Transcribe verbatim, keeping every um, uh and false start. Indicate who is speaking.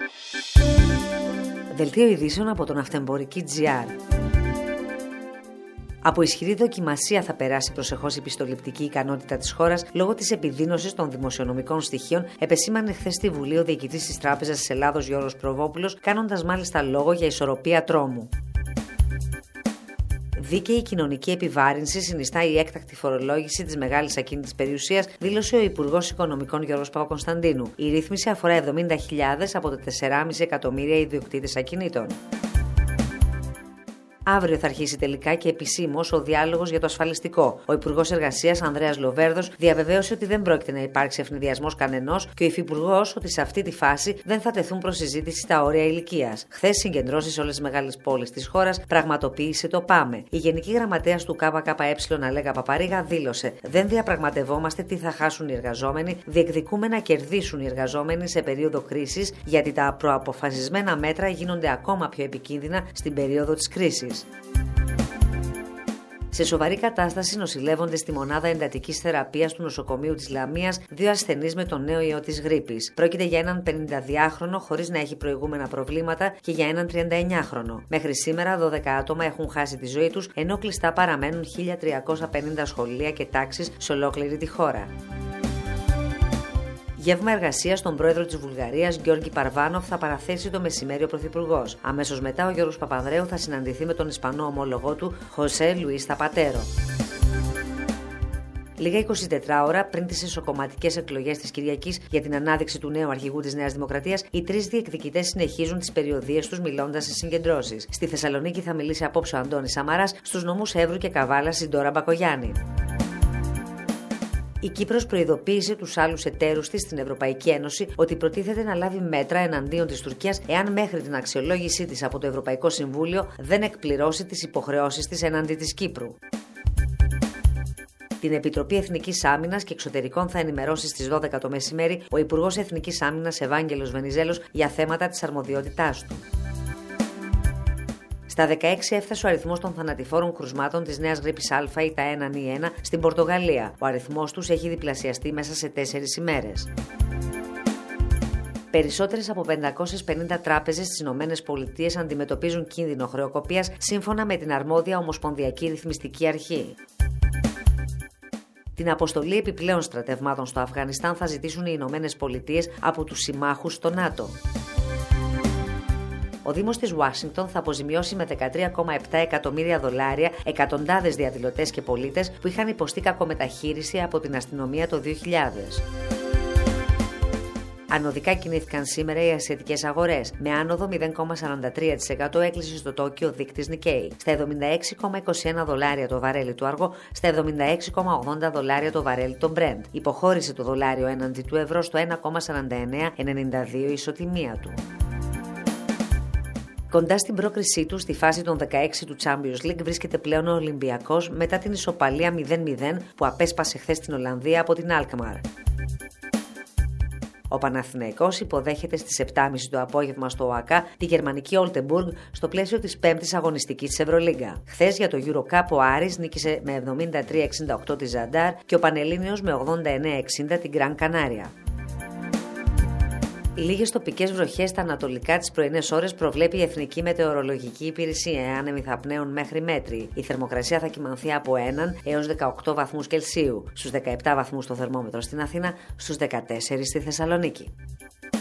Speaker 1: Δελτίο ειδήσεων από τον Αυτεμπορική τζι αρ. Από ισχυρή δοκιμασία θα περάσει προσεχώς η πιστοληπτική ικανότητα της χώρας λόγω της επιδείνωσης των δημοσιονομικών στοιχείων, επεσήμανε χθες στη Βουλή ο διοικητής της Τράπεζας της Ελλάδος Γιώργος Προβόπουλος, κάνοντας μάλιστα λόγο για ισορροπία τρόμου. Δίκαιη κοινωνική επιβάρυνση συνιστά η έκτακτη φορολόγηση της μεγάλης ακίνητης περιουσίας, δήλωσε ο Υπουργός Οικονομικών Γιώργος Παπακωνσταντίνου. Η ρύθμιση αφορά εβδομήντα χιλιάδες από τα τέσσερα κόμμα πέντε εκατομμύρια ιδιοκτήτες ακινήτων. Αύριο θα αρχίσει τελικά και επισήμως ο διάλογος για το ασφαλιστικό. Ο Υπουργός Εργασίας Ανδρέας Λοβέρδος διαβεβαίωσε ότι δεν πρόκειται να υπάρξει ευνηδιασμός κανενός και ο Υφυπουργός ότι σε αυτή τη φάση δεν θα τεθούν προς συζήτηση τα όρια ηλικίας. Χθες συγκεντρώσεις σε όλες τις μεγάλες πόλεις της χώρας πραγματοποίησε το ΠΑΜΕ. Η Γενική Γραμματέας του ΚΚΕ Αλέγα Παπαρίγα δήλωσε: Δεν διαπραγματευόμαστε τι θα χάσουν οι εργαζόμενοι, διεκδικούμε να κερδίσουν οι εργαζόμενοι σε περίοδο κρίσης, γιατί τα προαποφασισμένα μέτρα γίνονται ακόμα πιο επικίνδυνα στην περίοδο της κρίσης. Σε σοβαρή κατάσταση νοσηλεύονται στη μονάδα εντατικής θεραπείας του νοσοκομείου της Λαμίας δύο ασθενείς με τον νέο ιό της γρίπης. Πρόκειται για έναν πενηνταδυάχρονο χωρίς να έχει προηγούμενα προβλήματα και για έναν τριανταεννιάχρονο. Μέχρι σήμερα δώδεκα άτομα έχουν χάσει τη ζωή τους, ενώ κλειστά παραμένουν χίλια τριακόσια πενήντα σχολεία και τάξεις σε ολόκληρη τη χώρα. Γεύμα εργασίας στον πρόεδρο της Βουλγαρίας, Γιώργη Παρβάνοφ, θα παραθέσει το μεσημέρι ο πρωθυπουργός. Αμέσως μετά, ο Γιώργος Παπανδρέου θα συναντηθεί με τον Ισπανό ομόλογό του, Χωσέ Λουίς Θαπατέρο. Λίγα εικοσιτέσσερις ώρα πριν τις εσωκομματικές εκλογές της Κυριακής για την ανάδειξη του νέου αρχηγού της Νέας Δημοκρατίας, οι τρεις διεκδικητές συνεχίζουν τις περιοδίες τους μιλώντας σε συγκεντρώσεις. Στη Θεσσαλονίκη θα μιλήσει απόψε ο Αντώνης Σαμαράς, στους νομούς Εύρου και Καβάλας η Ντόρα Μπακογιάννη. Η Κύπρος προειδοποίησε τους άλλους εταίρους της στην Ευρωπαϊκή Ένωση ότι προτίθεται να λάβει μέτρα εναντίον της Τουρκίας εάν μέχρι την αξιολόγησή της από το Ευρωπαϊκό Συμβούλιο δεν εκπληρώσει τις υποχρεώσεις της εναντί της Κύπρου. Την Επιτροπή Εθνικής Άμυνας και Εξωτερικών θα ενημερώσει στις δώδεκα το μεσημέρι ο Υπουργός Εθνικής Άμυνας Ευάγγελος Βενιζέλος για θέματα της αρμοδιότητάς του. Στα δεκαέξι έφτασε ο αριθμός των θανατηφόρων κρουσμάτων της νέας γρίπης Α ή τα ένα εν ένα στην Πορτογαλία. Ο αριθμός τους έχει διπλασιαστεί μέσα σε τέσσερις ημέρες. Περισσότερες από πεντακόσιες πενήντα τράπεζες στις Ηνωμένες Πολιτείες αντιμετωπίζουν κίνδυνο χρεοκοπίας, σύμφωνα με την αρμόδια Ομοσπονδιακή Ρυθμιστική Αρχή. Την αποστολή επιπλέον στρατευμάτων στο Αφγανιστάν θα ζητήσουν οι Ηνωμένες Πολιτείες από τους συμμάχους στο ΝΑΤΟ. Ο Δήμος της Ουάσιγκτον θα αποζημιώσει με δεκατρία κόμμα επτά εκατομμύρια δολάρια εκατοντάδες διαδηλωτές και πολίτες που είχαν υποστεί κακομεταχείριση από την αστυνομία το δύο χιλιάδες. Ανωδικά κινήθηκαν σήμερα οι ασιατικές αγορές. Με άνοδο μηδέν κόμμα σαράντα τρία τοις εκατό έκλεισε στο Τόκιο ο δείκτης Nikkei. Στα εβδομήντα έξι κόμμα είκοσι ένα δολάρια το βαρέλι του αργό, στα εβδομήντα έξι κόμμα ογδόντα δολάρια το βαρέλι των Brent. Υποχώρησε το δολάριο έναντι του ευρώ στο ένα κόμμα σαράντα εννέα ενενήντα δύο η ισοτιμία του. Κοντά στην πρόκρισή του στη φάση των δεκαέξι του Champions League βρίσκεται πλέον ο Ολυμπιακός μετά την ισοπαλία μηδέν μηδέν που απέσπασε χθες στην Ολλανδία από την Αλκμαρ. Ο Παναθηναϊκός υποδέχεται στις επτά και μισή το απόγευμα στο ΟΑΚΑ τη γερμανική Oldenburg στο πλαίσιο της πέμπτης αγωνιστικής της Ευρωλίγκα. Χθες για το EuroCup ο Άρης νίκησε με εβδομήντα τρία εξήντα οκτώ τη Ζαντάρ και ο Πανελλήνιος με ογδόντα εννέα εξήντα την Γκραν Κανάρια. Λίγες τοπικές βροχές στα ανατολικά τις πρωινές ώρες προβλέπει η Εθνική Μετεωρολογική Υπηρεσία, εάν θα πνέουν μέχρι μέτρη. Η θερμοκρασία θα κυμανθεί από έναν έως δεκαοκτώ βαθμούς Κελσίου, στους δεκαεπτά βαθμούς το θερμόμετρο στην Αθήνα, στους δεκατέσσερα στη Θεσσαλονίκη.